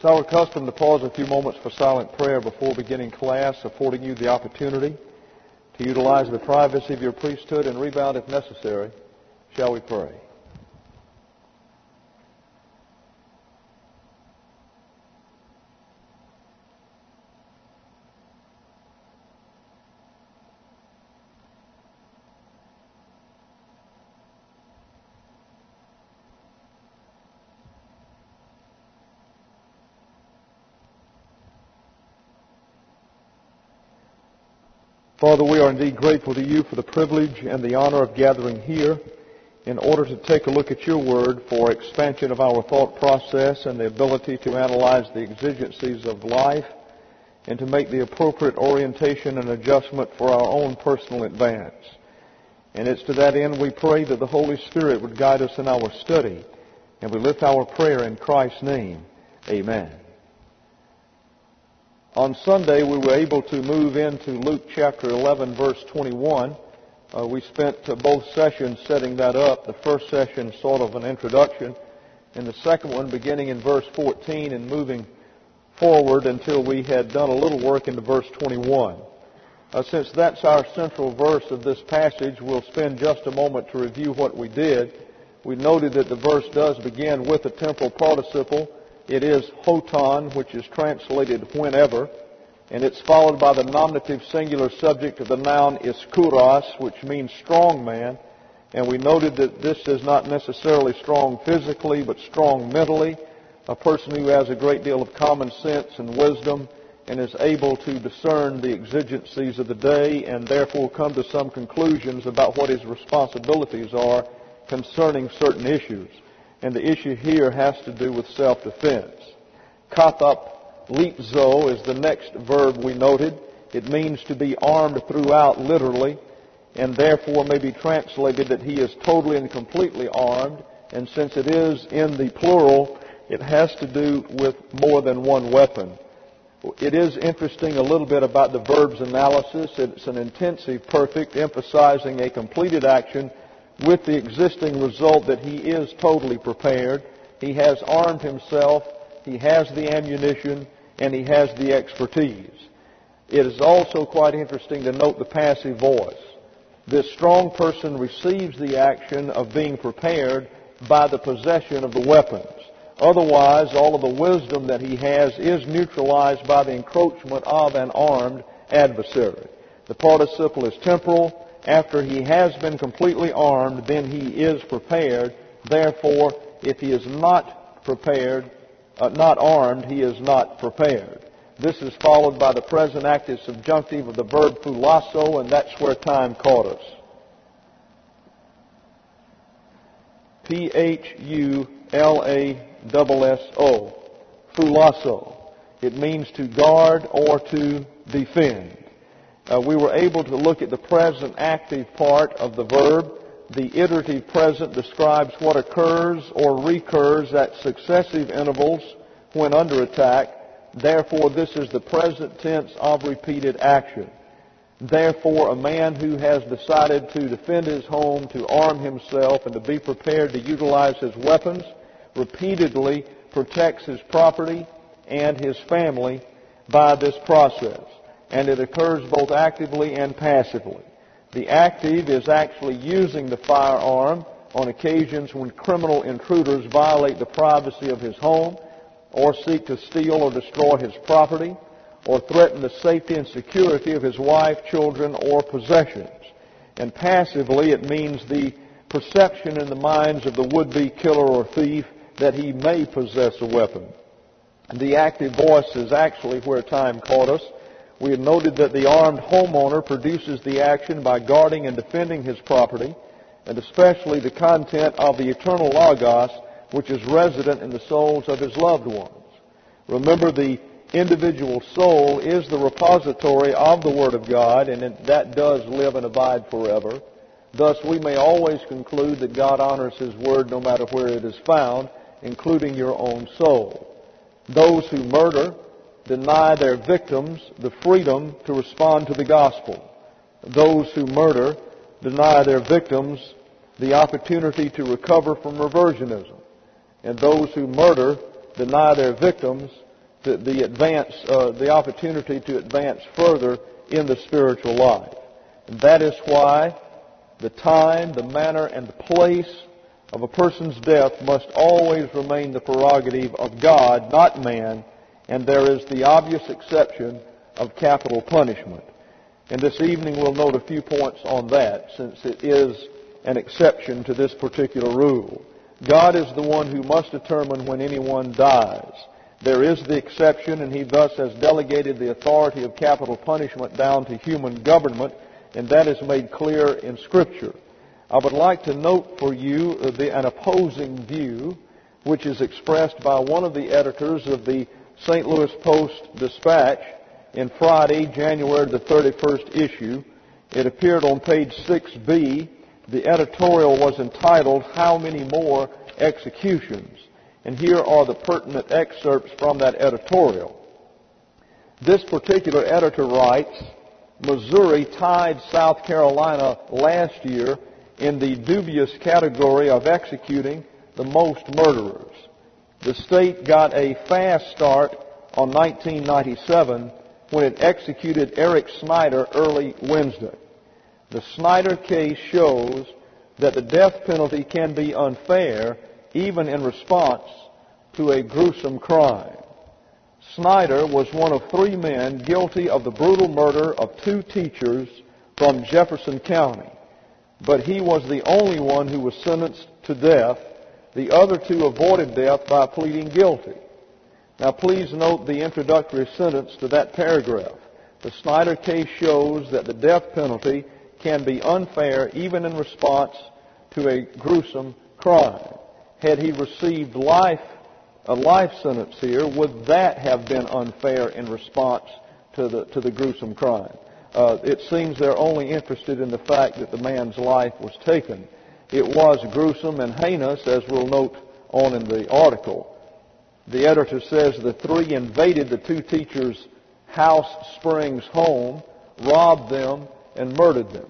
It's our custom to pause a few moments for silent prayer before beginning class, affording you the opportunity to utilize the privacy of your priesthood and rebound if necessary. Shall we pray? Father, we are indeed grateful to you for the privilege and the honor of gathering here in order to take a look at your word for expansion of our thought process and the ability to analyze the exigencies of life and to make the appropriate orientation and adjustment for our own personal advance. And it's to that end we pray that the Holy Spirit would guide us in our study, and we lift our prayer in Christ's name. Amen. On Sunday, we were able to move into Luke chapter 11, verse 21. We spent both sessions setting that up. The first session sort of an introduction, and the second one beginning in verse 14 and moving forward until we had done a little work into verse 21. Since that's our central verse of this passage, we'll spend just a moment to review what we did. We noted that the verse does begin with a temporal participle. It is hoton, which is translated whenever, and it's followed by the nominative singular subject of the noun iskouros, which means strong man. And we noted that this is not necessarily strong physically, but strong mentally, a person who has a great deal of common sense and wisdom and is able to discern the exigencies of the day and therefore come to some conclusions about what his responsibilities are concerning certain issues. And the issue here has to do with self-defense. Kathop-lipzo is the next verb we noted. It means to be armed throughout, literally, and therefore may be translated that he is totally and completely armed. And since it is in the plural, it has to do with more than one weapon. It is interesting a little bit about the verb's analysis. It's an intensive perfect, emphasizing a completed action with the existing result that he is totally prepared. He has armed himself, he has the ammunition, and he has the expertise. It is also quite interesting to note the passive voice. This strong person receives the action of being prepared by the possession of the weapons. Otherwise, all of the wisdom that he has is neutralized by the encroachment of an armed adversary. The participle is temporal. After he has been completely armed, then he is prepared. Therefore, if he is not prepared, not armed, he is not prepared. This is followed by the present active subjunctive of the verb phulasso, and that's where time caught us. Phulasso. Phulasso. It means to guard or to defend. We were able to look at the present active part of the verb. The iterative present describes what occurs or recurs at successive intervals when under attack. Therefore, this is the present tense of repeated action. Therefore, a man who has decided to defend his home, to arm himself, and to be prepared to utilize his weapons, repeatedly protects his property and his family by this process. And it occurs both actively and passively. The active is actually using the firearm on occasions when criminal intruders violate the privacy of his home or seek to steal or destroy his property or threaten the safety and security of his wife, children, or possessions. And passively, it means the perception in the minds of the would-be killer or thief that he may possess a weapon. The active voice is actually where time caught us. We had noted that the armed homeowner produces the action by guarding and defending his property, and especially the content of the eternal Logos, which is resident in the souls of his loved ones. Remember, the individual soul is the repository of the Word of God, and that does live and abide forever. Thus, we may always conclude that God honors His Word no matter where it is found, including your own soul. Those who murder deny their victims the freedom to respond to the gospel. Those who murder deny their victims the opportunity to recover from reversionism. And those who murder deny their victims the opportunity to advance further in the spiritual life. And that is why the time, the manner, and the place of a person's death must always remain the prerogative of God, not man, and there is the obvious exception of capital punishment. And this evening we'll note a few points on that, since it is an exception to this particular rule. God is the one who must determine when anyone dies. There is the exception, and He thus has delegated the authority of capital punishment down to human government, and that is made clear in Scripture. I would like to note for you an opposing view, which is expressed by one of the editors of the St. Louis Post-Dispatch in Friday, January the 31st issue. It appeared on page 6B. The editorial was entitled, "How Many More Executions?" And here are the pertinent excerpts from that editorial. This particular editor writes, Missouri tied South Carolina last year in the dubious category of executing the most murderers. The state got a fast start on 1997 when it executed Eric Snyder early Wednesday. The Snyder case shows that the death penalty can be unfair even in response to a gruesome crime. Snyder was one of 3 men guilty of the brutal murder of 2 teachers from Jefferson County, but he was the only one who was sentenced to death. The other 2 avoided death by pleading guilty. Now please note the introductory sentence to that paragraph. The Snyder case shows that the death penalty can be unfair even in response to a gruesome crime. Had he received a life sentence here, would that have been unfair in response to the gruesome crime? It seems they're only interested in the fact that the man's life was taken. It was gruesome and heinous, as we'll note on in the article. The editor says the 3 invaded the 2 teachers' House Springs home, robbed them, and murdered them.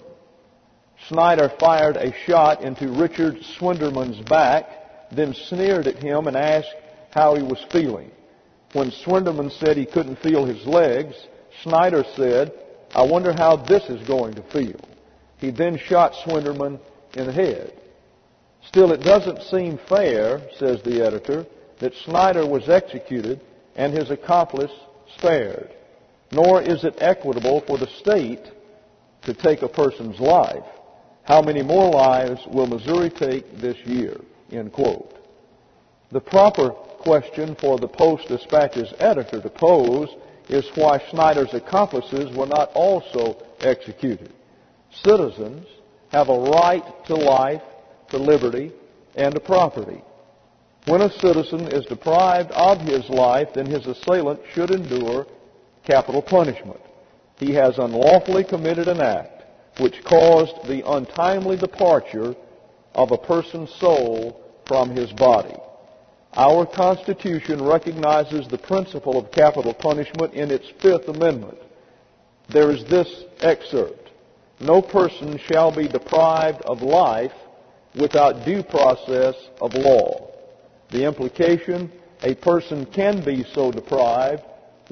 Snyder fired a shot into Richard Swinderman's back, then sneered at him and asked how he was feeling. When Swinderman said he couldn't feel his legs, Snyder said, "I wonder how this is going to feel." He then shot Swinderman in the head. Still, it doesn't seem fair, says the editor, that Snyder was executed and his accomplice spared. Nor is it equitable for the state to take a person's life. How many more lives will Missouri take this year? End quote. The proper question for the Post-Dispatch's editor to pose is why Snyder's accomplices were not also executed. Citizens have a right to life, to liberty, and to property. When a citizen is deprived of his life, then his assailant should endure capital punishment. He has unlawfully committed an act which caused the untimely departure of a person's soul from his body. Our Constitution recognizes the principle of capital punishment in its 5th Amendment. There is this excerpt: "No person shall be deprived of life without due process of law." The implication, a person can be so deprived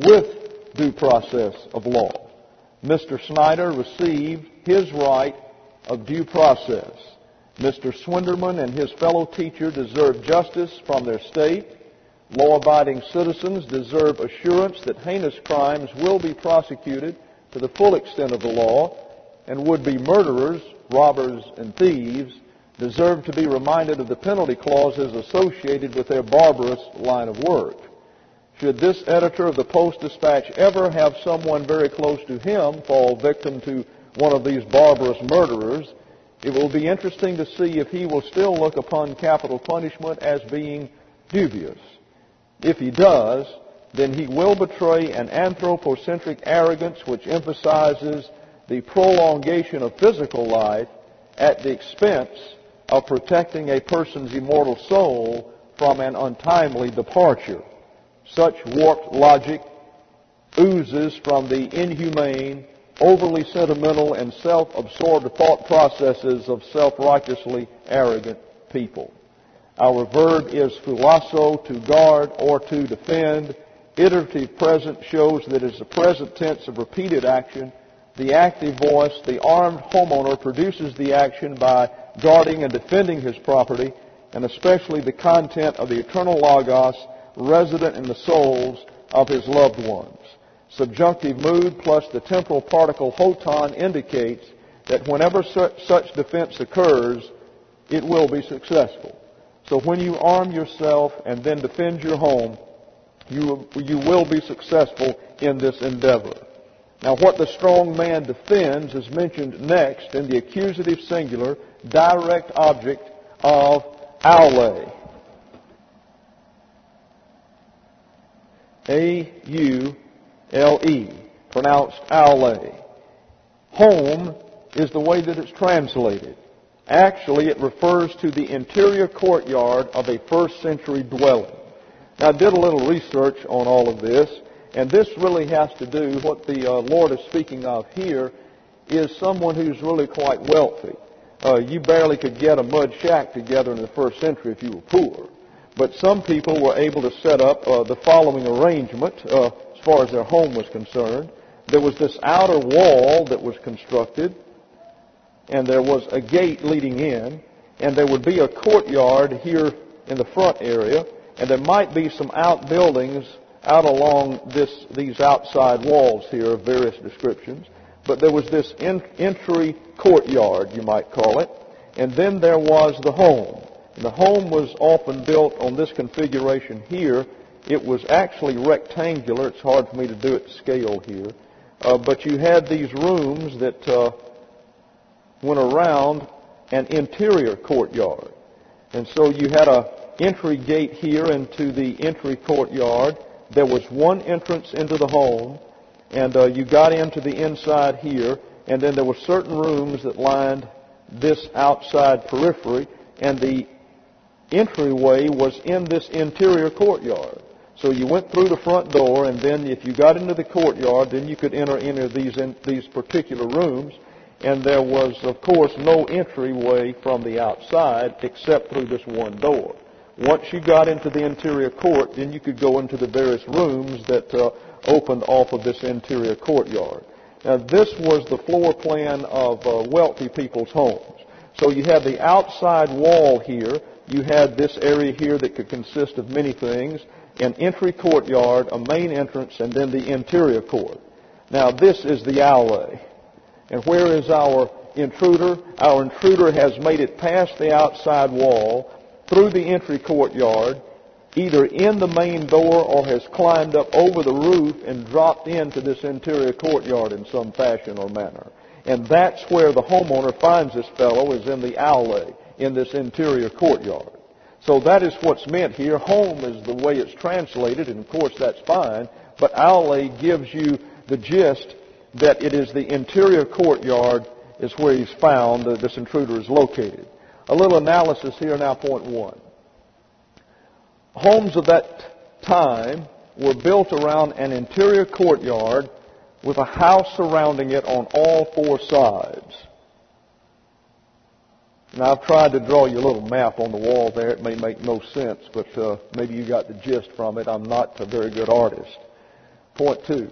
with due process of law. Mr. Snyder received his right of due process. Mr. Swinderman and his fellow teacher deserve justice from their state. Law-abiding citizens deserve assurance that heinous crimes will be prosecuted to the full extent of the law, and would-be murderers, robbers, and thieves deserve to be reminded of the penalty clauses associated with their barbarous line of work. Should this editor of the Post-Dispatch ever have someone very close to him fall victim to one of these barbarous murderers, it will be interesting to see if he will still look upon capital punishment as being dubious. If he does, then he will betray an anthropocentric arrogance which emphasizes the prolongation of physical life at the expense of protecting a person's immortal soul from an untimely departure. Such warped logic oozes from the inhumane, overly sentimental, and self-absorbed thought processes of self-righteously arrogant people. Our verb is phulasso, to guard or to defend. iterative present shows that it's a present tense of repeated action. The active voice, the armed homeowner, produces the action by guarding and defending his property, and especially the content of the eternal Logos resident in the souls of his loved ones. Subjunctive mood plus the temporal particle hoton indicates that whenever such defense occurs, it will be successful. So when you arm yourself and then defend your home, you will be successful in this endeavor. Now, what the strong man defends is mentioned next in the accusative singular direct object of aule. A-U-L-E, pronounced aule. Home is the way that it's translated. Actually, it refers to the interior courtyard of a first century dwelling. Now, I did a little research on all of this, and this really has to do, what the Lord is speaking of here, is someone who's really quite wealthy. You barely could get a mud shack together in the first century if you were poor. But some people were able to set up the following arrangement as far as their home was concerned. There was this outer wall that was constructed, and there was a gate leading in, and there would be a courtyard here in the front area, and there might be some outbuildings out along these outside walls here of various descriptions. But there was this entry courtyard, you might call it, and then there was the home. And the home was often built on this configuration here. It was actually rectangular. It's hard for me to do it to scale here. But you had these rooms that went around an interior courtyard. And so you had an entry gate here into the entry courtyard. There was one entrance into the home, and you got into the inside here, and then there were certain rooms that lined this outside periphery, and the entryway was in this interior courtyard. So you went through the front door, and then if you got into the courtyard, then you could enter into these particular rooms, and there was, of course, no entryway from the outside except through this one door. Once you got into the interior court, then you could go into the various rooms that opened off of this interior courtyard. Now, this was the floor plan of wealthy people's homes. So you had the outside wall here. You had this area here that could consist of many things, an entry courtyard, a main entrance, and then the interior court. Now, this is the aule. And where is our intruder? Our intruder has made it past the outside wall, through the entry courtyard, either in the main door or has climbed up over the roof and dropped into this interior courtyard in some fashion or manner. And that's where the homeowner finds this fellow, is in the aule, in this interior courtyard. So that is what's meant here. Home is the way it's translated, and of course that's fine, but aule gives you the gist that it is the interior courtyard is where he's found, this intruder is located. A little analysis here now, point one. Homes of that time were built around an interior courtyard with a house surrounding it on all four sides. Now, I've tried to draw you a little map on the wall there. It may make no sense, but maybe you got the gist from it. I'm not a very good artist. Point two.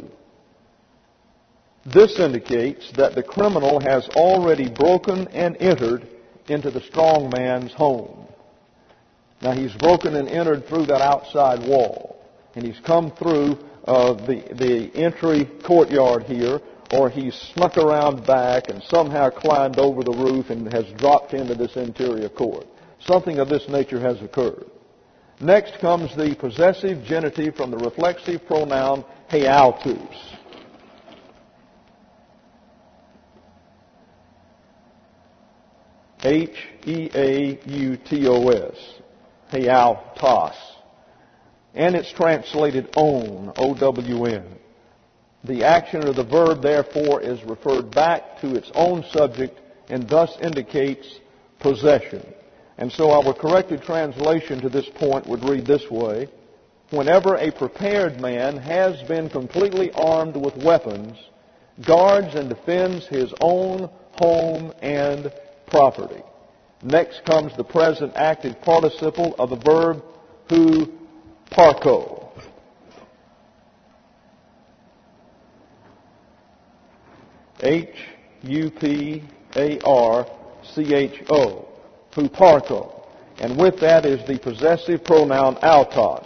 This indicates that the criminal has already broken and entered into the strong man's home. Now, he's broken and entered through that outside wall, and he's come through the entry courtyard here, or he's snuck around back and somehow climbed over the roof and has dropped into this interior court. Something of this nature has occurred. Next comes the possessive genitive from the reflexive pronoun heautos. H-E-A-U-T-O-S. Heautos. And it's translated own, O-W-N. The action or the verb, therefore, is referred back to its own subject and thus indicates possession. And so our corrected translation to this point would read this way: whenever a prepared man has been completely armed with weapons, guards and defends his own home and property. Next comes the present active participle of the verb hu parko. H-U-P-A-R-C-H-O, huparcho. And with that is the possessive pronoun autos,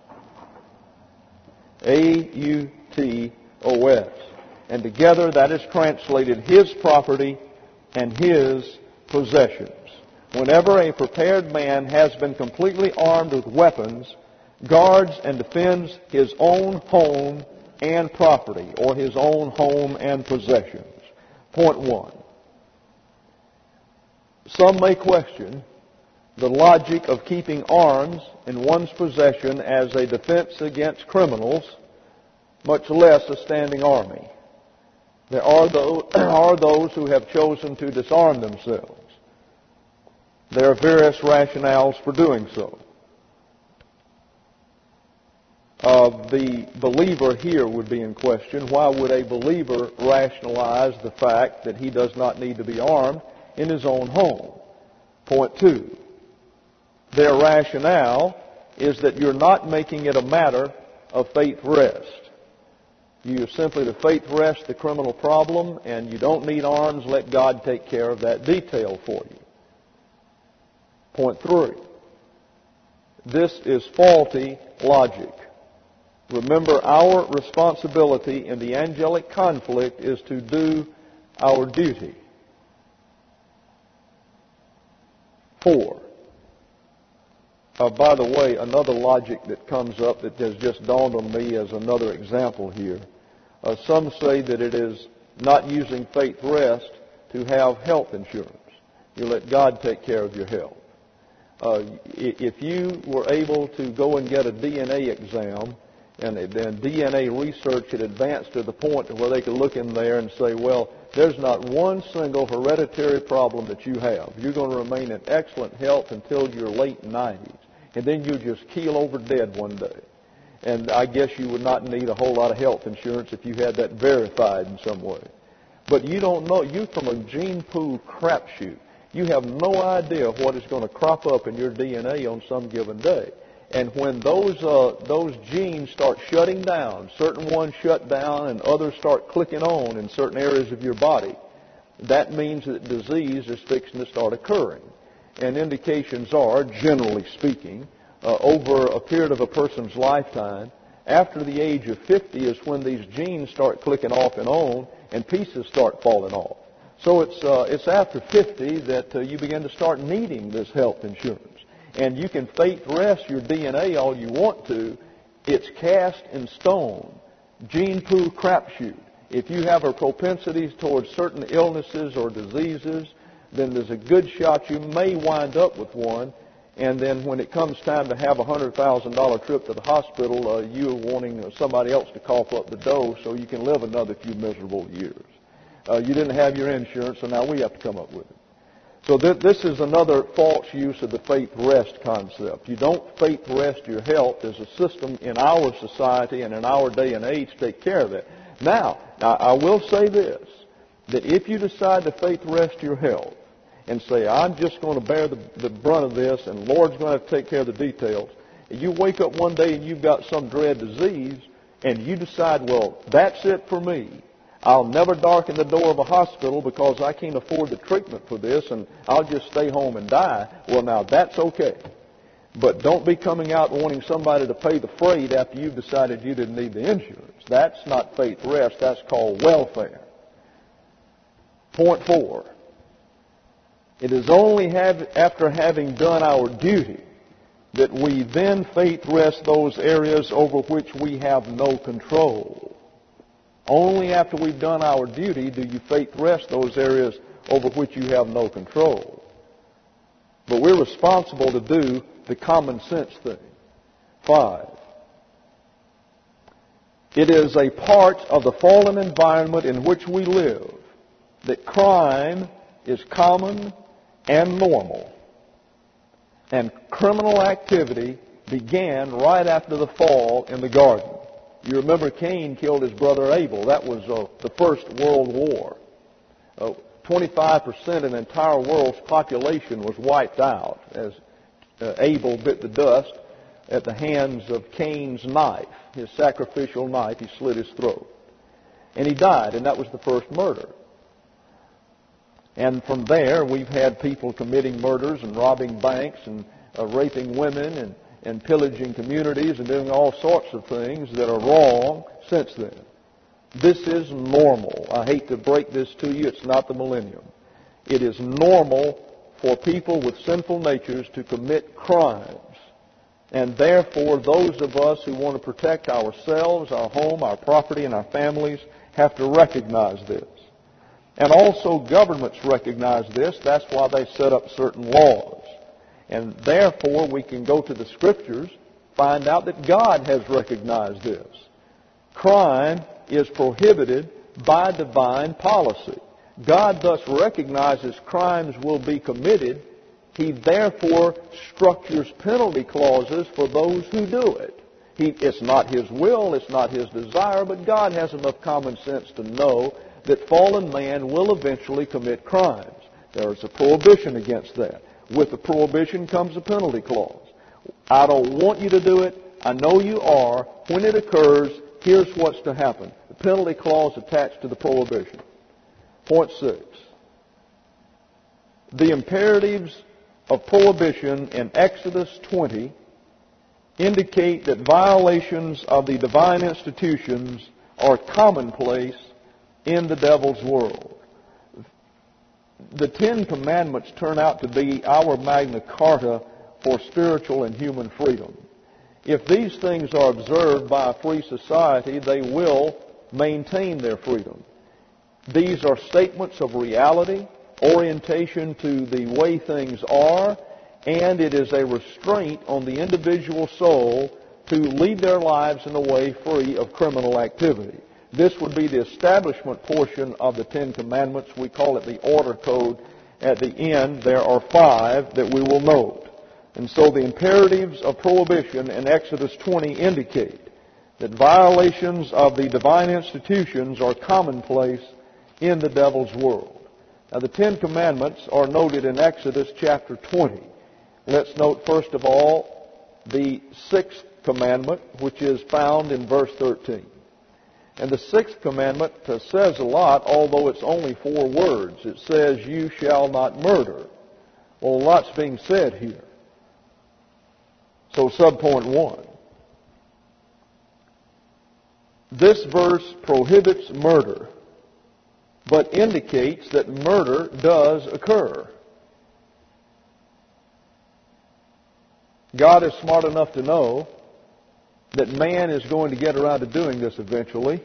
A-U-T-O-S. And together that is translated his property and his possessions. Whenever a prepared man has been completely armed with weapons, guards and defends his own home and property, or his own home and possessions. Point one. Some may question the logic of keeping arms in one's possession as a defense against criminals, much less a standing army. There are those who have chosen to disarm themselves. There are various rationales for doing so. The believer here would be in question. Why would a believer rationalize the fact that he does not need to be armed in his own home? Point two. Their rationale is that you're not making it a matter of faith rest. You simply to faith rest the criminal problem, and you don't need arms. Let God take care of that detail for you. Point three. This is faulty logic. Remember, our responsibility in the angelic conflict is to do our duty. 4. By the way, another logic that comes up that has just dawned on me as another example here. Some say that it is not using faith rest to have health insurance. You let God take care of your health. If you were able to go and get a DNA exam, and then DNA research had advanced to the point where they could look in there and say, well, there's not one single hereditary problem that you have. You're going to remain in excellent health until your late 90s. And then you just keel over dead one day. And I guess you would not need a whole lot of health insurance if you had that verified in some way. But you don't know. You're from a gene pool crapshoot. You have no idea what is going to crop up in your DNA on some given day. And when those genes start shutting down, certain ones shut down and others start clicking on in certain areas of your body, that means that disease is fixing to start occurring. And indications are, generally speaking, over a period of a person's lifetime, after the age of 50 is when these genes start clicking off and on and pieces start falling off. So it's after 50 that you begin to start needing this health insurance. And you can faith rest your DNA all you want to. It's cast in stone. Gene pool crapshoot. If you have a propensity towards certain illnesses or diseases, then there's a good shot you may wind up with one. And then when it comes time to have a $100,000 trip to the hospital, you're wanting somebody else to cough up the dough so you can live another few miserable years. You didn't have your insurance, so now we have to come up with it. So this is another false use of the faith rest concept. You don't faith rest your health. There's a system in our society and in our day and age to take care of it. Now, I will say this, that if you decide to faith rest your health and say, I'm just going to bear the brunt of this and Lord's going to have to take care of the details, and you wake up one day and you've got some dread disease and you decide, well, that's it for me. I'll never darken the door of a hospital because I can't afford the treatment for this and I'll just stay home and die. Well, now, that's okay. But don't be coming out wanting somebody to pay the freight after you've decided you didn't need the insurance. That's not faith rest. That's called welfare. Point 4. It is only after having done our duty that we then faith rest those areas over which we have no control. Only after we've done our duty do you faith rest those areas over which you have no control. But we're responsible to do the common sense thing. 5. It is a part of the fallen environment in which we live that crime is common and normal. And criminal activity began right after the fall in the garden. You remember Cain killed his brother Abel. That was the First World War. 25% of the entire world's population was wiped out as Abel bit the dust at the hands of Cain's knife, his sacrificial knife. He slit his throat. And he died, and that was the first murder. And from there, we've had people committing murders and robbing banks and raping women and pillaging communities and doing all sorts of things that are wrong since then. This is normal. I hate to break this to you. It's not the millennium. It is normal for people with sinful natures to commit crimes. And therefore, those of us who want to protect ourselves, our home, our property, and our families have to recognize this. And also governments recognize this. That's why they set up certain laws. And therefore, we can go to the Scriptures, find out that God has recognized this. Crime is prohibited by divine policy. God thus recognizes crimes will be committed. He therefore structures penalty clauses for those who do it. It's not His will, it's not His desire, but God has enough common sense to know that fallen man will eventually commit crimes. There is a prohibition against that. With the prohibition comes a penalty clause. I don't want you to do it. I know you are. When it occurs, here's what's to happen. The penalty clause attached to the prohibition. Point 6. The imperatives of prohibition in Exodus 20 indicate that violations of the divine institutions are commonplace in the devil's world. The Ten Commandments turn out to be our Magna Carta for spiritual and human freedom. If these things are observed by a free society, they will maintain their freedom. These are statements of reality, orientation to the way things are, and it is a restraint on the individual soul to lead their lives in a way free of criminal activity. This would be the establishment portion of the Ten Commandments. We call it the order code. At the end, there are 5 that we will note. And so the imperatives of prohibition in Exodus 20 indicate that violations of the divine institutions are commonplace in the devil's world. Now, the Ten Commandments are noted in Exodus chapter 20. Let's note, first of all, the 6th commandment, which is found in verse 13. And the 6th commandment says a lot, although it's only 4 words. It says, "You shall not murder." Well, a lot's being said here. So, subpoint 1. This verse prohibits murder, but indicates that murder does occur. God is smart enough to know that man is going to get around to doing this eventually.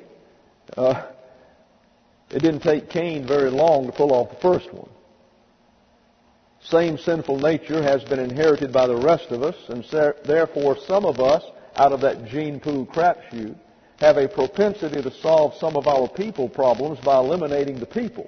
It didn't take Cain very long to pull off the first one. Same sinful nature has been inherited by the rest of us, and therefore some of us, out of that gene pool crapshoot, have a propensity to solve some of our people problems by eliminating the people.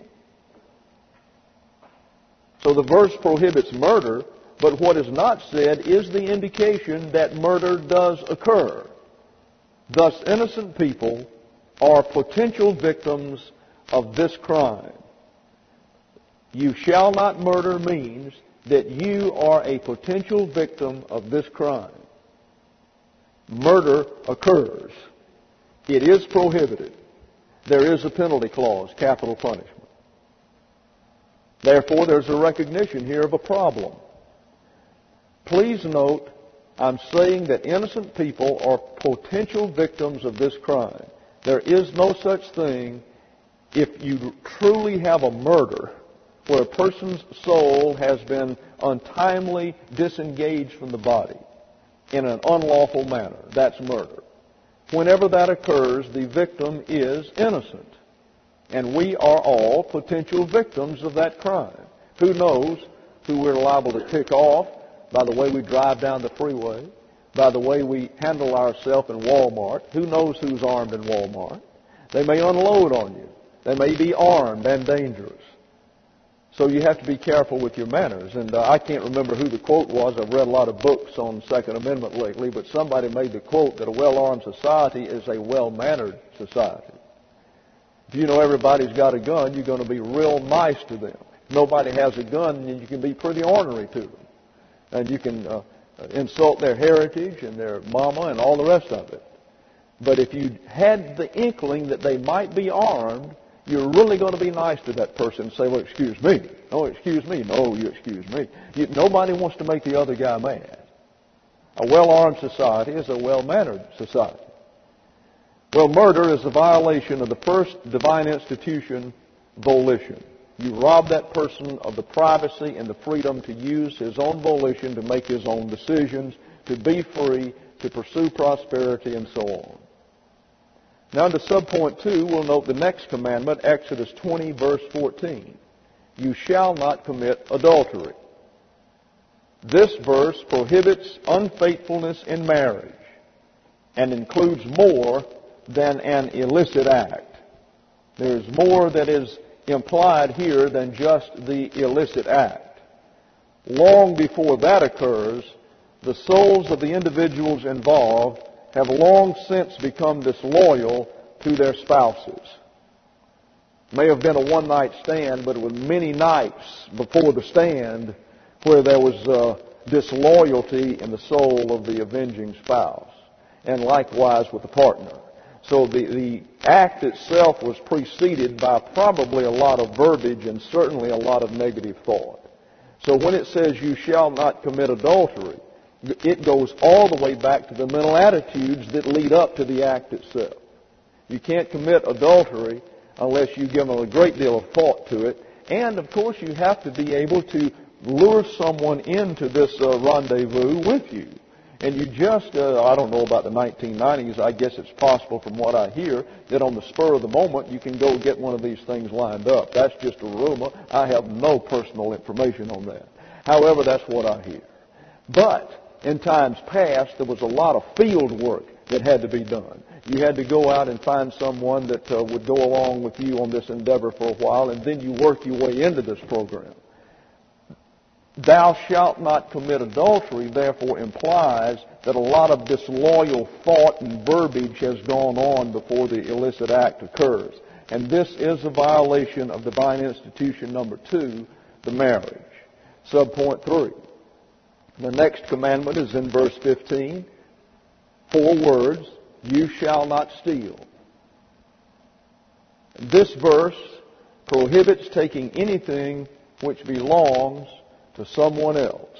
So the verse prohibits murder, but what is not said is the indication that murder does occur. Thus, innocent people are potential victims of this crime. You shall not murder means that you are a potential victim of this crime. Murder occurs. It is prohibited. There is a penalty clause, capital punishment. Therefore, there's a recognition here of a problem. Please note, I'm saying that innocent people are potential victims of this crime. There is no such thing if you truly have a murder where a person's soul has been untimely disengaged from the body in an unlawful manner. That's murder. Whenever that occurs, the victim is innocent. And we are all potential victims of that crime. Who knows who we're liable to tick off by the way we drive down the freeway, by the way we handle ourselves in Walmart. Who knows who's armed in Walmart? They may unload on you. They may be armed and dangerous. So you have to be careful with your manners. And I can't remember who the quote was. I've read a lot of books on Second Amendment lately, but somebody made the quote that a well-armed society is a well-mannered society. If you know everybody's got a gun, you're going to be real nice to them. If nobody has a gun, then you can be pretty ornery to them. And you can insult their heritage and their mama and all the rest of it. But if you had the inkling that they might be armed, you're really going to be nice to that person and say, well, excuse me. Oh, excuse me. No, you excuse me. Nobody wants to make the other guy mad. A well-armed society is a well-mannered society. Well, murder is a violation of the first divine institution, volition. You rob that person of the privacy and the freedom to use his own volition to make his own decisions, to be free, to pursue prosperity, and so on. Now, to subpoint 2, we'll note the next commandment, Exodus 20, verse 14. You shall not commit adultery. This verse prohibits unfaithfulness in marriage and includes more than an illicit act. There's more that is implied here than just the illicit act. Long before that occurs, the souls of the individuals involved have long since become disloyal to their spouses. May have been a one-night stand, but it was many nights before the stand where there was disloyalty in the soul of the avenging spouse, and likewise with the partner. So the act itself was preceded by probably a lot of verbiage and certainly a lot of negative thought. So when it says you shall not commit adultery, it goes all the way back to the mental attitudes that lead up to the act itself. You can't commit adultery unless you give a great deal of thought to it. And, of course, you have to be able to lure someone into this rendezvous with you. And you just, I don't know about the 1990s, I guess it's possible from what I hear that on the spur of the moment you can go get one of these things lined up. That's just a rumor. I have no personal information on that. However, that's what I hear. But in times past, there was a lot of field work that had to be done. You had to go out and find someone that would go along with you on this endeavor for a while, and then you work your way into this program. Thou shalt not commit adultery, therefore, implies that a lot of disloyal thought and verbiage has gone on before the illicit act occurs. And this is a violation of divine institution number 2, the marriage. Subpoint 3. The next commandment is in verse 15. 4 words, you shall not steal. This verse prohibits taking anything which belongs to someone else.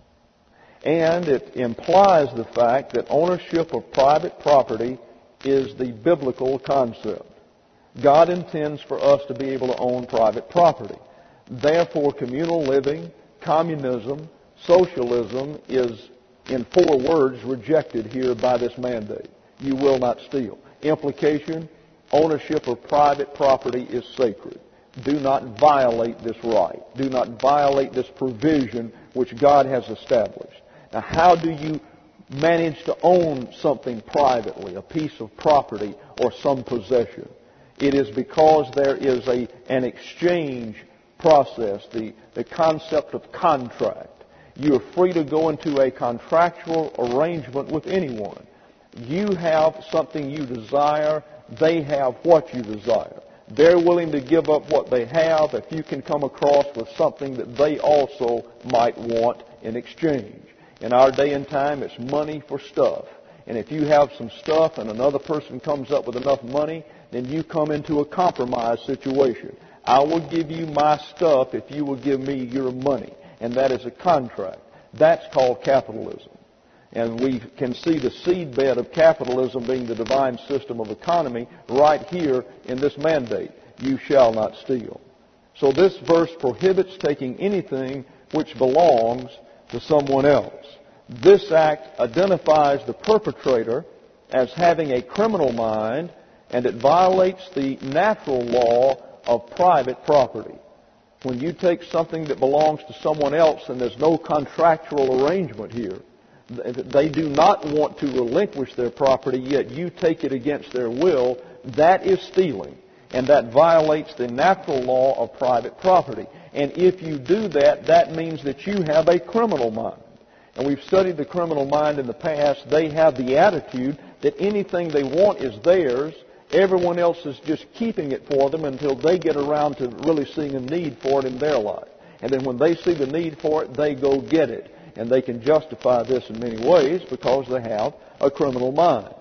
And it implies the fact that ownership of private property is the biblical concept. God intends for us to be able to own private property. Therefore, communal living, communism, socialism is, in 4 words, rejected here by this mandate. You will not steal. Implication, ownership of private property is sacred. Do not violate this right. Do not violate this provision which God has established. Now, how do you manage to own something privately, a piece of property or some possession? It is because there is an exchange process, the concept of contract. You are free to go into a contractual arrangement with anyone. You have something you desire. They have what you desire. They're willing to give up what they have if you can come across with something that they also might want in exchange. In our day and time, it's money for stuff. And if you have some stuff and another person comes up with enough money, then you come into a compromise situation. I will give you my stuff if you will give me your money. And that is a contract. That's called capitalism. And we can see the seedbed of capitalism being the divine system of economy right here in this mandate. You shall not steal. So this verse prohibits taking anything which belongs to someone else. This act identifies the perpetrator as having a criminal mind, and it violates the natural law of private property. When you take something that belongs to someone else and there's no contractual arrangement here, they do not want to relinquish their property, yet you take it against their will, that is stealing. And that violates the natural law of private property. And if you do that, that means that you have a criminal mind. And we've studied the criminal mind in the past. They have the attitude that anything they want is theirs. Everyone else is just keeping it for them until they get around to really seeing a need for it in their life. And then when they see the need for it, they go get it. And they can justify this in many ways because they have a criminal mind.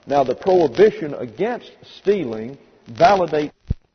Now, the prohibition against stealing validates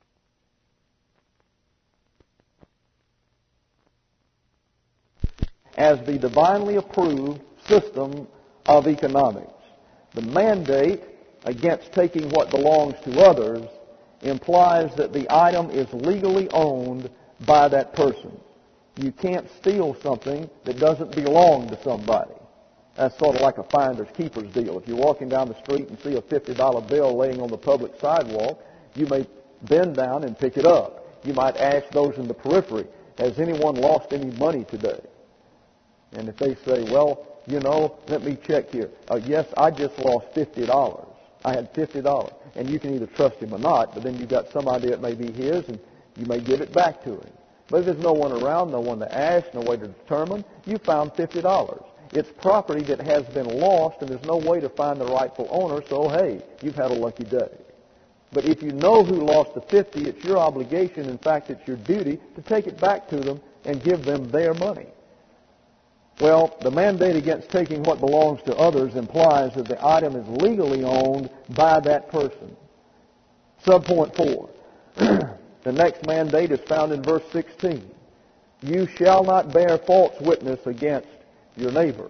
as the divinely approved system of economics. The mandate against taking what belongs to others implies that the item is legally owned by that person. You can't steal something that doesn't belong to somebody. That's sort of like a finder's keeper's deal. If you're walking down the street and see a $50 bill laying on the public sidewalk, you may bend down and pick it up. You might ask those in the periphery, has anyone lost any money today? And if they say, well, you know, let me check here. Yes, I just lost $50. I had $50. And you can either trust him or not, but then you've got some idea it may be his, and you may give it back to him. But if there's no one around, no one to ask, no way to determine, you found $50. It's property that has been lost, and there's no way to find the rightful owner, so, hey, you've had a lucky day. But if you know who lost the 50, it's your obligation, in fact, it's your duty, to take it back to them and give them their money. Well, the mandate against taking what belongs to others implies that the item is legally owned by that person. Subpoint 4. The next mandate is found in verse 16. You shall not bear false witness against your neighbor.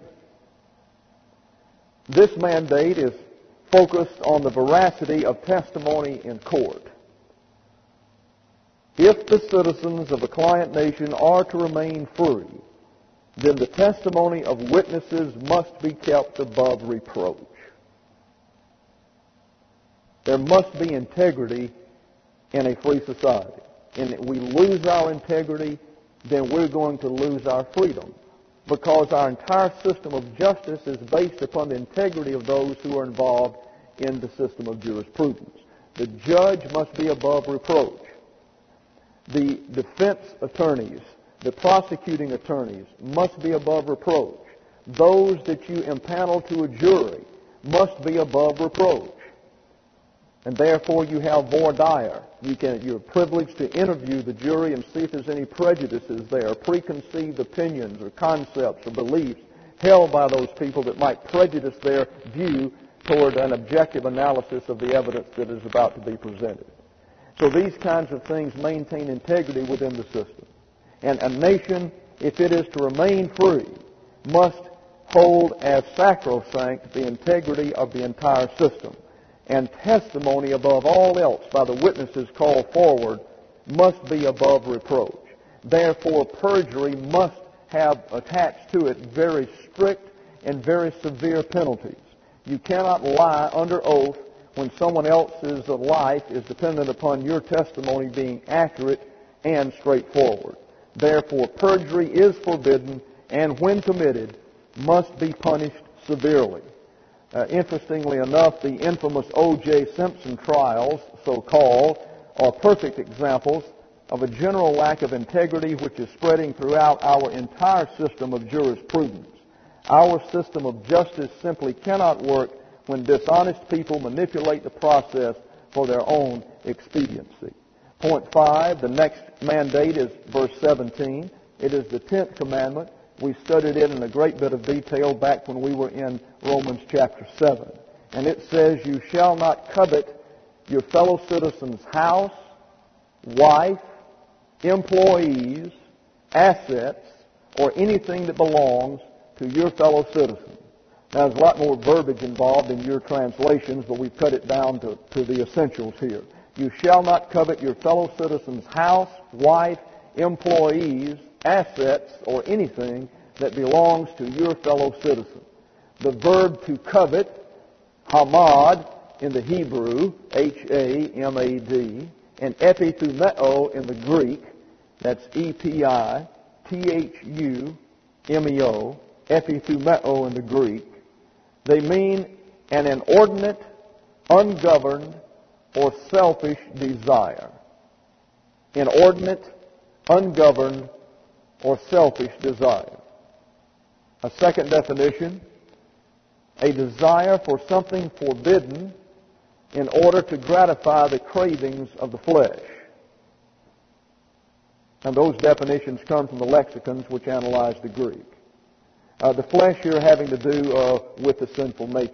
This mandate is focused on the veracity of testimony in court. If the citizens of a client nation are to remain free, then the testimony of witnesses must be kept above reproach. There must be integrity in a free society. And if we lose our integrity, then we're going to lose our freedom, because our entire system of justice is based upon the integrity of those who are involved in the system of jurisprudence. The judge must be above reproach. The defense attorneys, the prosecuting attorneys must be above reproach. Those that you impanel to a jury must be above reproach. And therefore you have voir dire. You're privileged to interview the jury and see if there's any prejudices there, preconceived opinions or concepts or beliefs held by those people that might prejudice their view toward an objective analysis of the evidence that is about to be presented. So these kinds of things maintain integrity within the system. And a nation, if it is to remain free, must hold as sacrosanct the integrity of the entire system. And testimony above all else by the witnesses called forward must be above reproach. Therefore, perjury must have attached to it very strict and very severe penalties. You cannot lie under oath when someone else's life is dependent upon your testimony being accurate and straightforward. Therefore, perjury is forbidden, and when committed, must be punished severely. Interestingly enough, the infamous O.J. Simpson trials, so-called, are perfect examples of a general lack of integrity which is spreading throughout our entire system of jurisprudence. Our system of justice simply cannot work when dishonest people manipulate the process for their own expediency. Point 5, the next mandate is verse 17. It is the 10th commandment. We studied it in a great bit of detail back when we were in Romans chapter 7. And it says, you shall not covet your fellow citizen's house, wife, employees, assets, or anything that belongs to your fellow citizen. Now, there's a lot more verbiage involved in your translations, but we've cut it down to the essentials here. You shall not covet your fellow citizen's house, wife, employees, assets, or anything that belongs to your fellow citizen. The verb to covet, hamad, in the Hebrew, H-A-M-A-D, and epithumeo in the Greek, that's E-P-I-T-H-U-M-E-O, epithumeo in the Greek. They mean an inordinate, ungoverned, or selfish desire. Inordinate, ungoverned, or selfish desire. A second definition, a desire for something forbidden in order to gratify the cravings of the flesh. And those definitions come from the lexicons which analyze the Greek. The flesh here having to do with the sinful nature.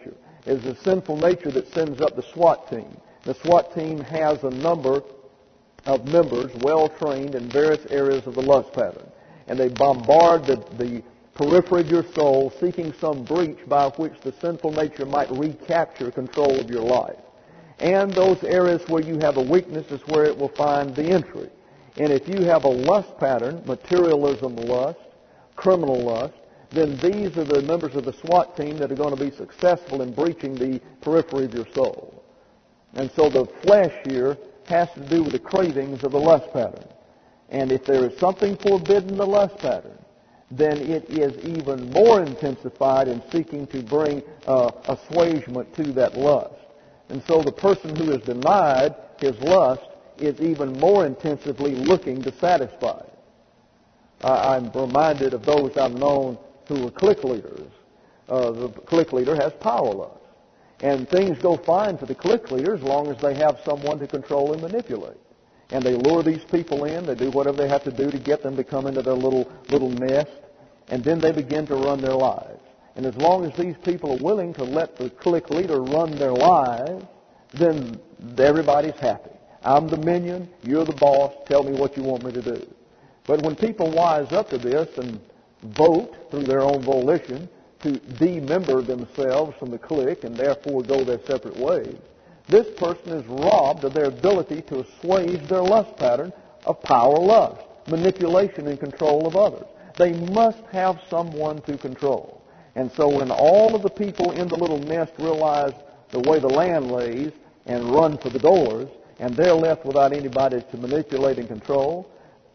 is the sinful nature that sends up the SWAT team. The SWAT team has a number of members well trained in various areas of the lust pattern. And they bombard the periphery of your soul, seeking some breach by which the sinful nature might recapture control of your life. And those areas where you have a weakness is where it will find the entry. And if you have a lust pattern, materialism lust, criminal lust, then these are the members of the SWAT team that are going to be successful in breaching the periphery of your soul. And so the flesh here has to do with the cravings of the lust pattern. And if there is something forbidden in the lust pattern, then it is even more intensified in seeking to bring assuagement to that lust. And so the person who is denied his lust is even more intensively looking to satisfy it. I'm reminded of those I've known who were clique leaders. The clique leader has power lust. And things go fine for the clique leader as long as they have someone to control and manipulate. And they lure these people in. They do whatever they have to do to get them to come into their little nest. And then they begin to run their lives. And as long as these people are willing to let the clique leader run their lives, then everybody's happy. I'm the minion. You're the boss. Tell me what you want me to do. But when people wise up to this and vote through their own volition to demember themselves from the clique and therefore go their separate ways, this person is robbed of their ability to assuage their lust pattern of power lust, manipulation and control of others. They must have someone to control. And so when all of the people in the little nest realize the way the land lays and run for the doors, and they're left without anybody to manipulate and control,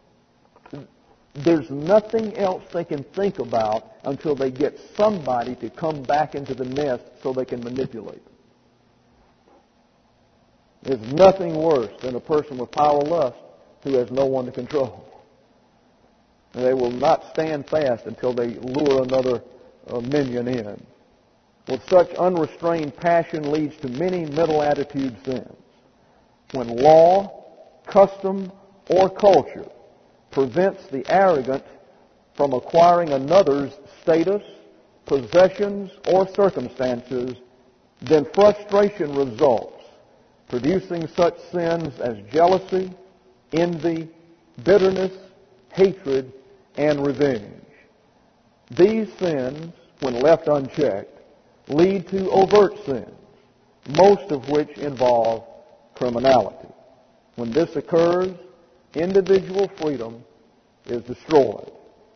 there's nothing else they can think about until they get somebody to come back into the nest so they can manipulate them. There's nothing worse than a person with power lust who has no one to control. And they will not stand fast until they lure another minion in. Well, such unrestrained passion leads to many mental attitude sins. When law, custom, or culture prevents the arrogant from acquiring another's status, possessions, or circumstances, then frustration results, producing such sins as jealousy, envy, bitterness, hatred, and revenge. These sins, when left unchecked, lead to overt sins, most of which involve criminality. When this occurs, individual freedom is destroyed.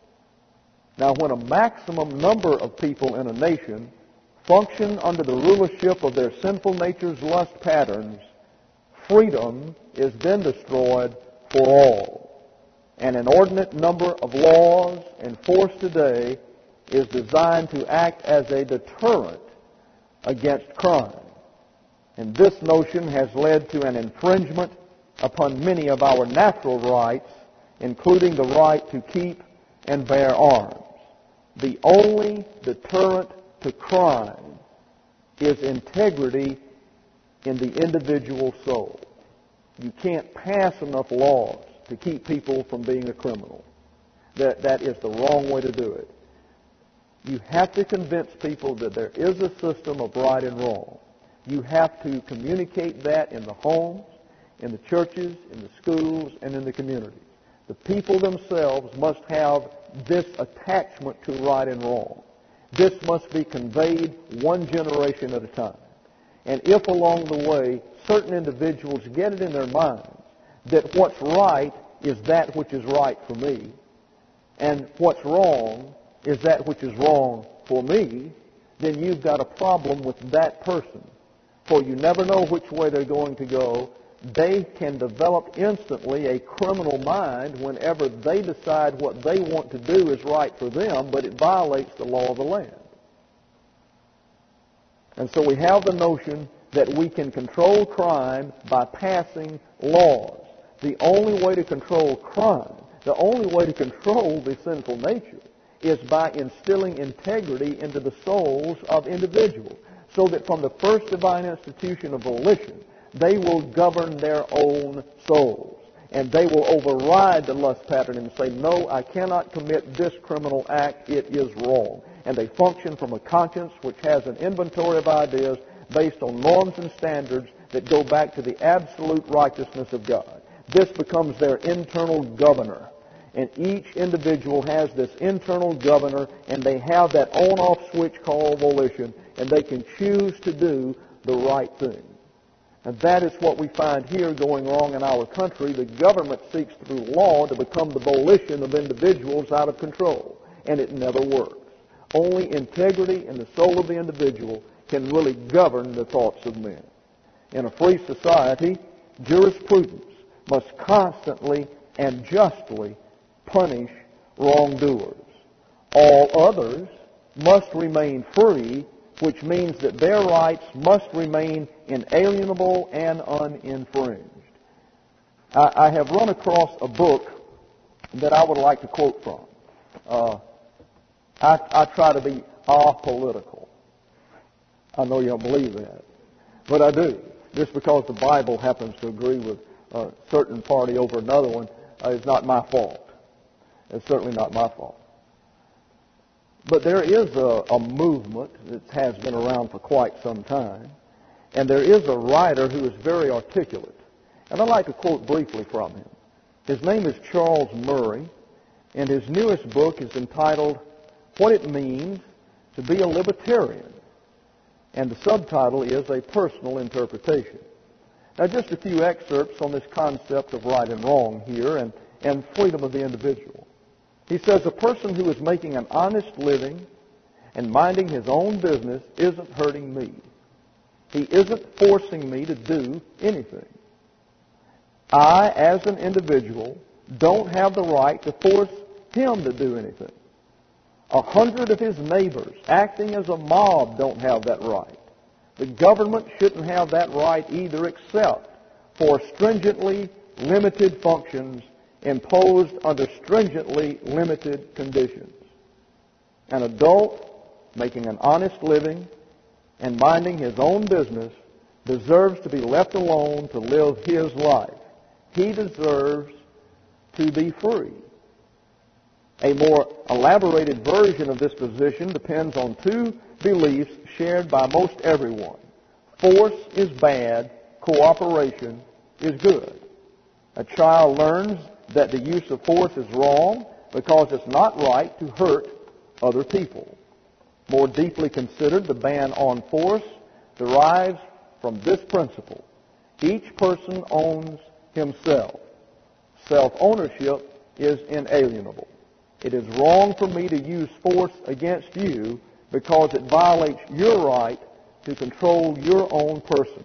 Now, when a maximum number of people in a nation function under the rulership of their sinful nature's lust patterns, freedom is then destroyed for all. An inordinate number of laws enforced today is designed to act as a deterrent against crime. And this notion has led to an infringement upon many of our natural rights, including the right to keep and bear arms. The only deterrent to crime is integrity in the individual soul. You can't pass enough laws to keep people from being a criminal. That is the wrong way to do it. You have to convince people that there is a system of right and wrong. You have to communicate that in the homes, in the churches, in the schools, and in the communities. The people themselves must have this attachment to right and wrong. This must be conveyed one generation at a time. And if along the way certain individuals get it in their minds that what's right is that which is right for me, and what's wrong is that which is wrong for me, then you've got a problem with that person. For you never know which way they're going to go. They can develop instantly a criminal mind whenever they decide what they want to do is right for them, but it violates the law of the land. And so we have the notion that we can control crime by passing laws. The only way to control crime, the only way to control the sinful nature, is by instilling integrity into the souls of individuals, so that from the first divine institution of volition, they will govern their own souls. And they will override the lust pattern and say, no, I cannot commit this criminal act. It is wrong. And they function from a conscience which has an inventory of ideas based on norms and standards that go back to the absolute righteousness of God. This becomes their internal governor. And each individual has this internal governor, and they have that on-off switch called volition, and they can choose to do the right thing. And that is what we find here going wrong in our country. The government seeks through law to become the volition of individuals out of control, and it never works. Only integrity in the soul of the individual can really govern the thoughts of men. In a free society, jurisprudence must constantly and justly punish wrongdoers. All others must remain free, which means that their rights must remain inalienable and uninfringed. I have run across a book that I would like to quote from. I try to be apolitical. I know you don't believe that, but I do. Just because the Bible happens to agree with a certain party over another one is not my fault. It's certainly not my fault. But there is a movement that has been around for quite some time, and there is a writer who is very articulate. And I'd like to quote briefly from him. His name is Charles Murray, and his newest book is entitled What It Means to Be a Libertarian. And the subtitle is A Personal Interpretation. Now, just a few excerpts on this concept of right and wrong here and freedom of the individual. He says, a person who is making an honest living and minding his own business isn't hurting me. He isn't forcing me to do anything. I, as an individual, don't have the right to force him to do anything. 100 of his neighbors, acting as a mob, don't have that right. The government shouldn't have that right either, except for stringently limited functions imposed under stringently limited conditions. An adult making an honest living and minding his own business deserves to be left alone to live his life. He deserves to be free. A more elaborated version of this position depends on two beliefs shared by most everyone. Force is bad, cooperation is good. A child learns that the use of force is wrong because it's not right to hurt other people. More deeply considered, the ban on force derives from this principle. Each person owns himself. Self-ownership is inalienable. It is wrong for me to use force against you because it violates your right to control your own person.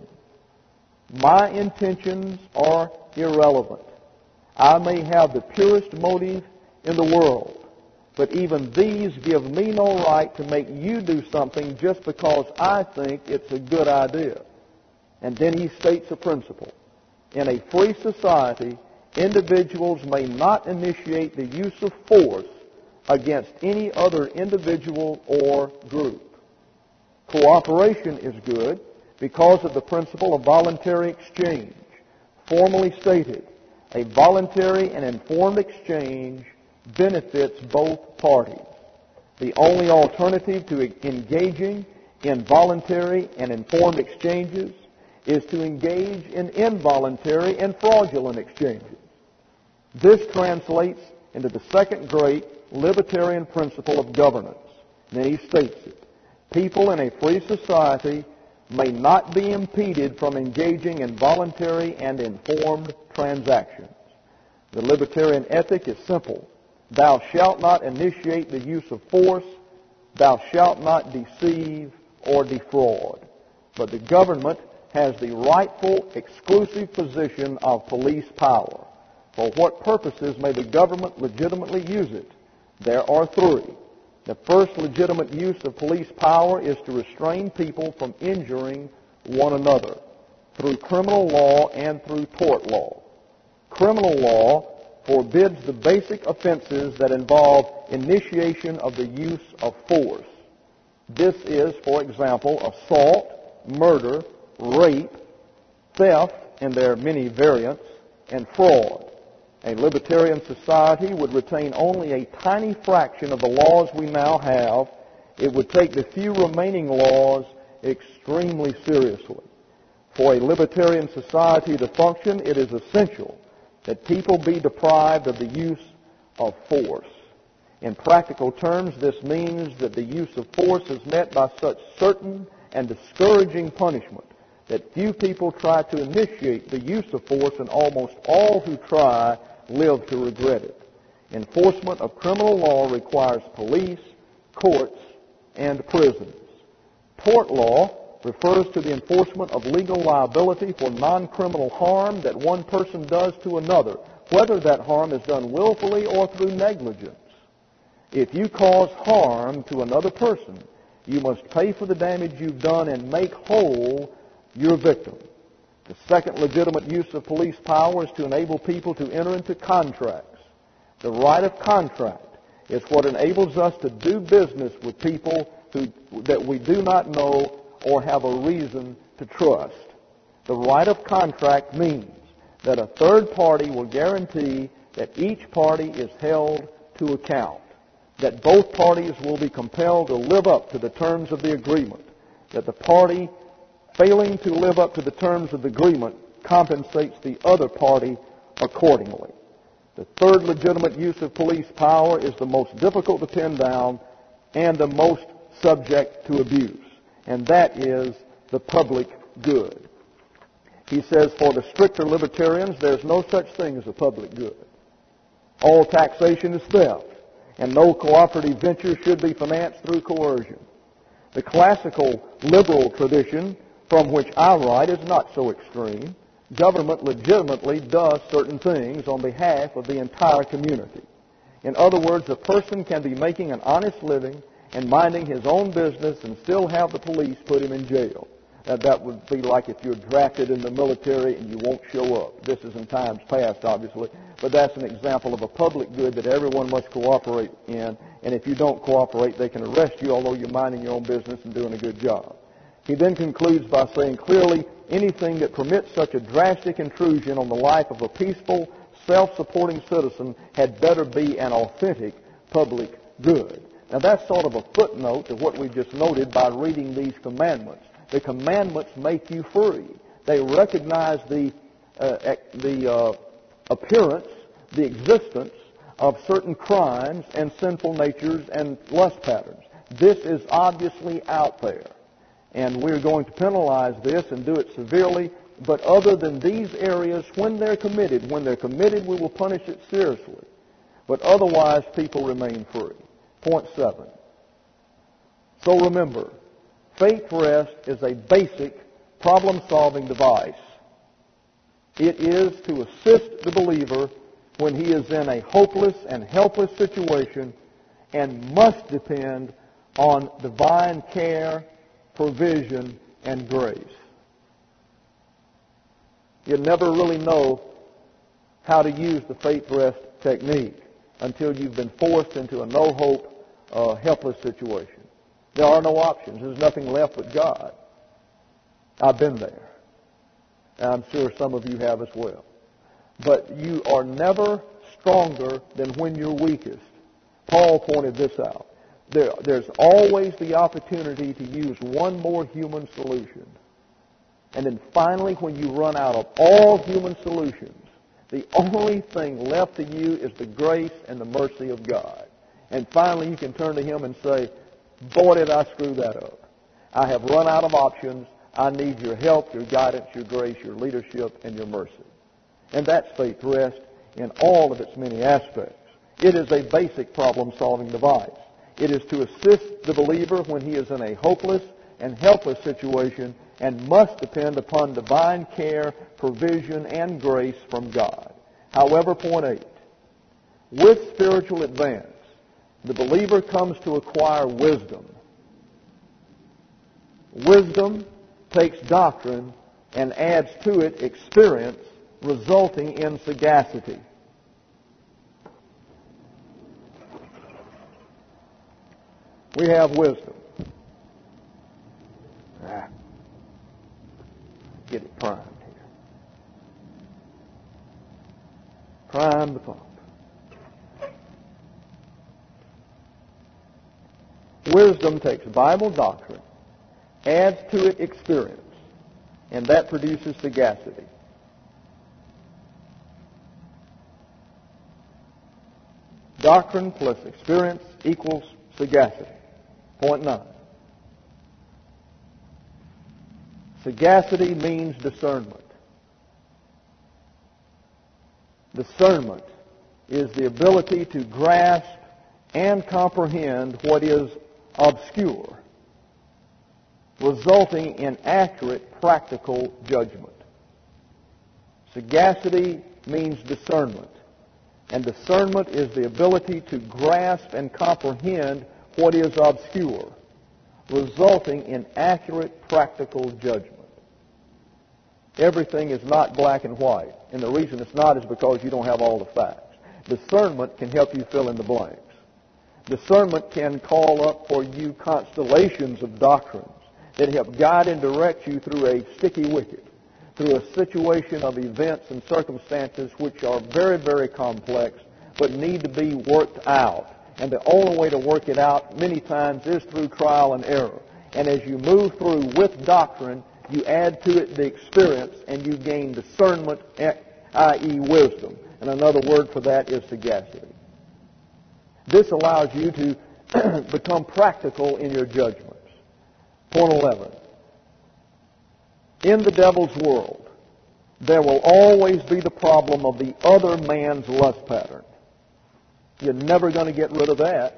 My intentions are irrelevant. I may have the purest motive in the world, but even these give me no right to make you do something just because I think it's a good idea. And then he states a principle. In a free society, individuals may not initiate the use of force against any other individual or group. Cooperation is good because of the principle of voluntary exchange. Formally stated, a voluntary and informed exchange benefits both parties. The only alternative to engaging in voluntary and informed exchanges is to engage in involuntary and fraudulent exchanges. This translates into the second great libertarian principle of governance. And then he states it. People in a free society may not be impeded from engaging in voluntary and informed transactions. The libertarian ethic is simple. Thou shalt not initiate the use of force. Thou shalt not deceive or defraud. But the government has the rightful, exclusive position of police power. For what purposes may the government legitimately use it? There are three. The first legitimate use of police power is to restrain people from injuring one another through criminal law and through tort law. Criminal law forbids the basic offenses that involve initiation of the use of force. This is, for example, assault, murder, rape, theft in their many variants, and fraud. A libertarian society would retain only a tiny fraction of the laws we now have. It would take the few remaining laws extremely seriously. For a libertarian society to function, it is essential that people be deprived of the use of force. In practical terms, this means that the use of force is met by such certain and discouraging punishment that few people try to initiate the use of force, and almost all who try live to regret it. Enforcement of criminal law requires police, courts, and prisons. Tort law refers to the enforcement of legal liability for non-criminal harm that one person does to another, whether that harm is done willfully or through negligence. If you cause harm to another person, you must pay for the damage you've done and make whole your victim. The second legitimate use of police power is to enable people to enter into contracts. The right of contract is what enables us to do business with people that we do not know or have a reason to trust. The right of contract means that a third party will guarantee that each party is held to account, that both parties will be compelled to live up to the terms of the agreement, that the party failing to live up to the terms of the agreement compensates the other party accordingly. The third legitimate use of police power is the most difficult to pin down and the most subject to abuse, and that is the public good. He says, for the stricter libertarians, there's no such thing as a public good. All taxation is theft, and no cooperative venture should be financed through coercion. The classical liberal tradition from which I write is not so extreme. Government legitimately does certain things on behalf of the entire community. In other words, a person can be making an honest living and minding his own business and still have the police put him in jail. That would be like if you're drafted in the military and you won't show up. This is in times past, obviously, but that's an example of a public good that everyone must cooperate in, and if you don't cooperate, they can arrest you, although you're minding your own business and doing a good job. He then concludes by saying, clearly, anything that permits such a drastic intrusion on the life of a peaceful, self-supporting citizen had better be an authentic public good. Now, that's sort of a footnote to what we just noted by reading these commandments. The commandments make you free. They recognize the appearance, the existence of certain crimes and sinful natures and lust patterns. This is obviously out there, and we're going to penalize this and do it severely. But other than these areas, when they're committed, we will punish it seriously. But otherwise, people remain free. Point 7. So remember, faith rest is a basic problem-solving device. It is to assist the believer when he is in a hopeless and helpless situation and must depend on divine care, provision, and grace. You never really know how to use the faith rest technique until you've been forced into a no-hope, helpless situation. There are no options. There's nothing left but God. I've been there. And I'm sure some of you have as well. But you are never stronger than when you're weakest. Paul pointed this out. There's always the opportunity to use one more human solution. And then finally, when you run out of all human solutions, the only thing left to you is the grace and the mercy of God. And finally, you can turn to Him and say, boy, did I screw that up. I have run out of options. I need your help, your guidance, your grace, your leadership, and your mercy. And that's faith rest in all of its many aspects. It is a basic problem-solving device. It is to assist the believer when he is in a hopeless and helpless situation and must depend upon divine care, provision, and grace from God. However, point 8, with spiritual advance, the believer comes to acquire wisdom. Wisdom takes doctrine and adds to it experience, resulting in sagacity. We have wisdom. Get it primed here. Prime the pump. Wisdom takes Bible doctrine adds to it experience, and that produces sagacity. Doctrine plus experience equals sagacity. Point 9. Sagacity means discernment. Discernment is the ability to grasp and comprehend what is obscure, resulting in accurate practical judgment. Sagacity means discernment, and discernment is the ability to grasp and comprehend what is obscure, resulting in accurate practical judgment. Everything is not black and white, and the reason it's not is because you don't have all the facts. Discernment can help you fill in the blanks. Discernment can call up for you constellations of doctrines that help guide and direct you through a sticky wicket, through a situation of events and circumstances which are very, very complex but need to be worked out. And the only way to work it out many times is through trial and error. And as you move through with doctrine, you add to it the experience and you gain discernment, i.e. wisdom. And another word for that is sagacity. This allows you to become practical in your judgments. Point 11. In the devil's world, there will always be the problem of the other man's lust pattern. You're never going to get rid of that.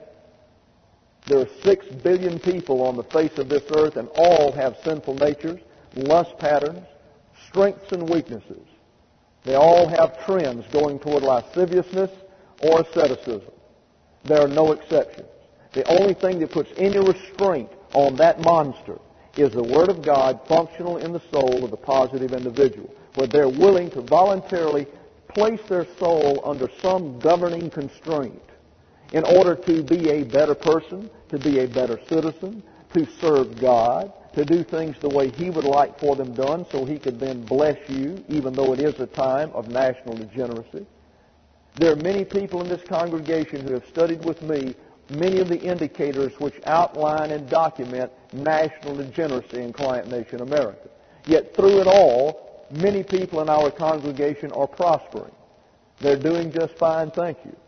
There are 6 billion people on the face of this earth, and all have sinful natures, lust patterns, strengths and weaknesses. They all have trends going toward lasciviousness or asceticism. There are no exceptions. The only thing that puts any restraint on that monster is the Word of God functional in the soul of the positive individual, where they're willing to voluntarily place their soul under some governing constraint in order to be a better person, to be a better citizen, to serve God, to do things the way He would like for them done so He could then bless you, even though it is a time of national degeneracy. There are many people in this congregation who have studied with me many of the indicators which outline and document national degeneracy in client nation America. Yet through it all, many people in our congregation are prospering. They're doing just fine, thank you.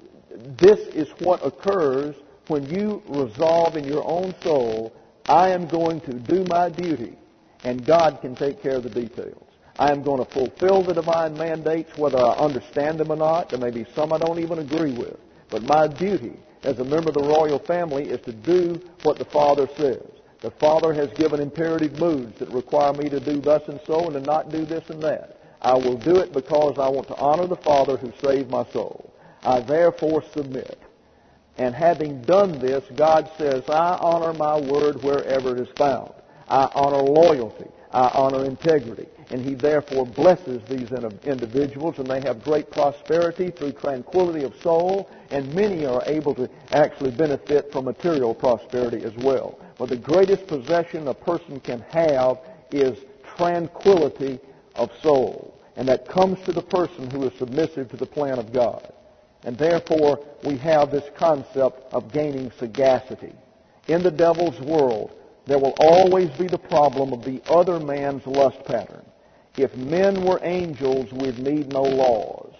This is what occurs when you resolve in your own soul, I am going to do my duty, and God can take care of the details. I am going to fulfill the divine mandates whether I understand them or not. There may be some I don't even agree with. But my duty as a member of the royal family is to do what the Father says. The Father has given imperative moods that require me to do thus and so and to not do this and that. I will do it because I want to honor the Father who saved my soul. I therefore submit. And having done this, God says, I honor my word wherever it is found. I honor loyalty. I honor integrity. And He therefore blesses these individuals, and they have great prosperity through tranquility of soul, and many are able to actually benefit from material prosperity as well. But the greatest possession a person can have is tranquility of soul. And that comes to the person who is submissive to the plan of God. And therefore, we have this concept of gaining sagacity. In the devil's world, there will always be the problem of the other man's lust pattern. If men were angels, we'd need no laws.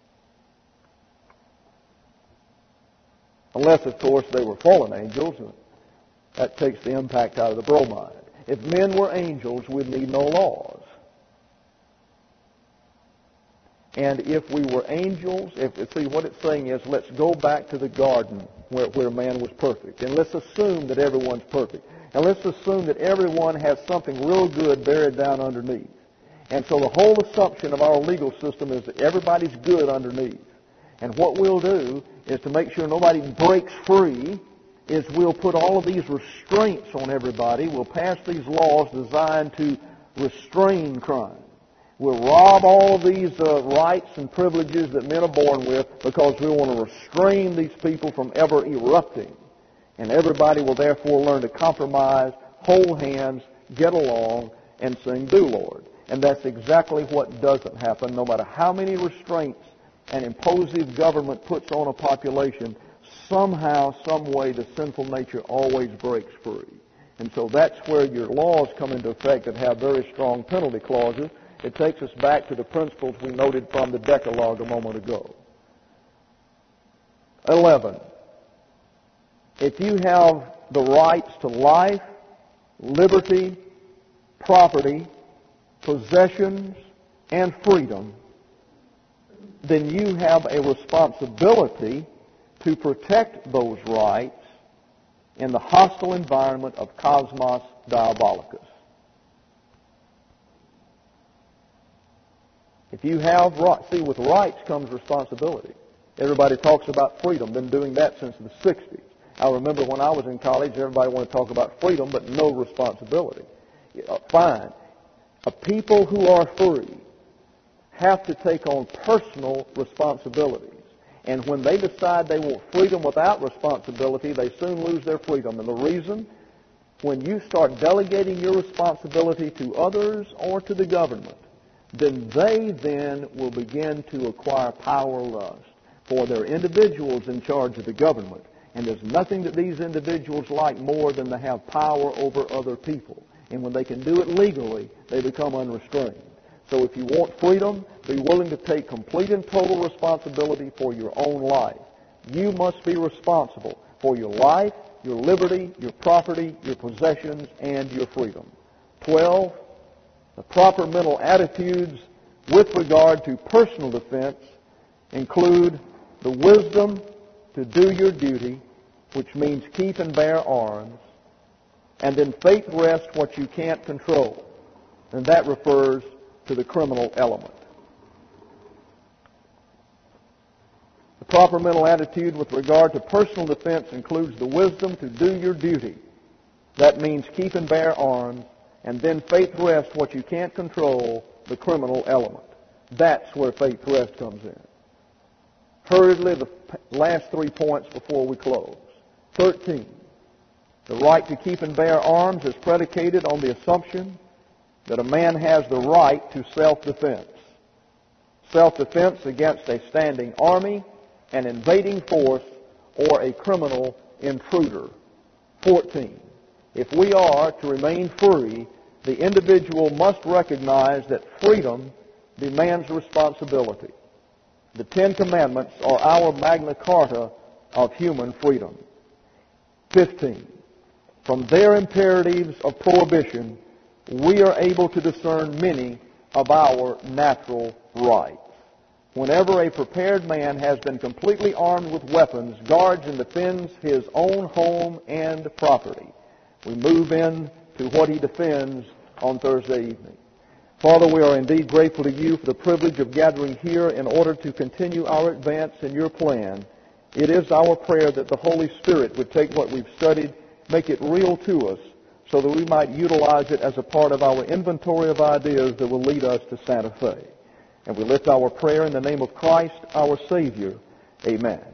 Unless, of course, they were fallen angels, and that takes the impact out of the bromide. If men were angels, we'd need no laws. And if we were angels, see, what it's saying is, let's go back to the garden where man was perfect. And let's assume that everyone's perfect. And let's assume that everyone has something real good buried down underneath. And so the whole assumption of our legal system is that everybody's good underneath. And what we'll do is to make sure nobody breaks free is we'll put all of these restraints on everybody. We'll pass these laws designed to restrain crime. We'll rob all of these rights and privileges that men are born with because we want to restrain these people from ever erupting. And everybody will therefore learn to compromise, hold hands, get along, and sing, "Do, Lord." And that's exactly what doesn't happen. No matter how many restraints an imposive government puts on a population, somehow, some way, the sinful nature always breaks free. And so that's where your laws come into effect that have very strong penalty clauses. It takes us back to the principles we noted from the Decalogue a moment ago. 11. If you have the rights to life, liberty, property, possessions, and freedom, then you have a responsibility to protect those rights in the hostile environment of Cosmos Diabolicus. If you have rights, see, with rights comes responsibility. Everybody talks about freedom, been doing that since the 60s. I remember when I was in college, everybody wanted to talk about freedom, but no responsibility. Fine. People who are free have to take on personal responsibilities. And when they decide they want freedom without responsibility, they soon lose their freedom. And the reason, when you start delegating your responsibility to others or to the government, then they then will begin to acquire power lust. For they're individuals in charge of the government. And there's nothing that these individuals like more than to have power over other people. And when they can do it legally, they become unrestrained. So if you want freedom, be willing to take complete and total responsibility for your own life. You must be responsible for your life, your liberty, your property, your possessions, and your freedom. 12, the proper mental attitudes with regard to personal defense include the wisdom to do your duty, which means keep and bear arms, and then faith rest what you can't control. And that refers to the criminal element. The proper mental attitude with regard to personal defense includes the wisdom to do your duty. That means keep and bear arms, and then faith rest what you can't control, the criminal element. That's where faith rest comes in. Hurriedly, the last 3 points before we close. 13. The right to keep and bear arms is predicated on the assumption that a man has the right to self-defense. Self-defense against a standing army, an invading force, or a criminal intruder. 14. If we are to remain free, the individual must recognize that freedom demands responsibility. The Ten Commandments are our Magna Carta of human freedom. 15. From their imperatives of prohibition, we are able to discern many of our natural rights. Whenever a prepared man has been completely armed with weapons, guards and defends his own home and property, we move in to what he defends on Thursday evening. Father, we are indeed grateful to you for the privilege of gathering here in order to continue our advance in your plan. It is our prayer that the Holy Spirit would take what we've studied, make it real to us, so that we might utilize it as a part of our inventory of ideas that will lead us to Santa Fe. And we lift our prayer in the name of Christ, our Savior. Amen.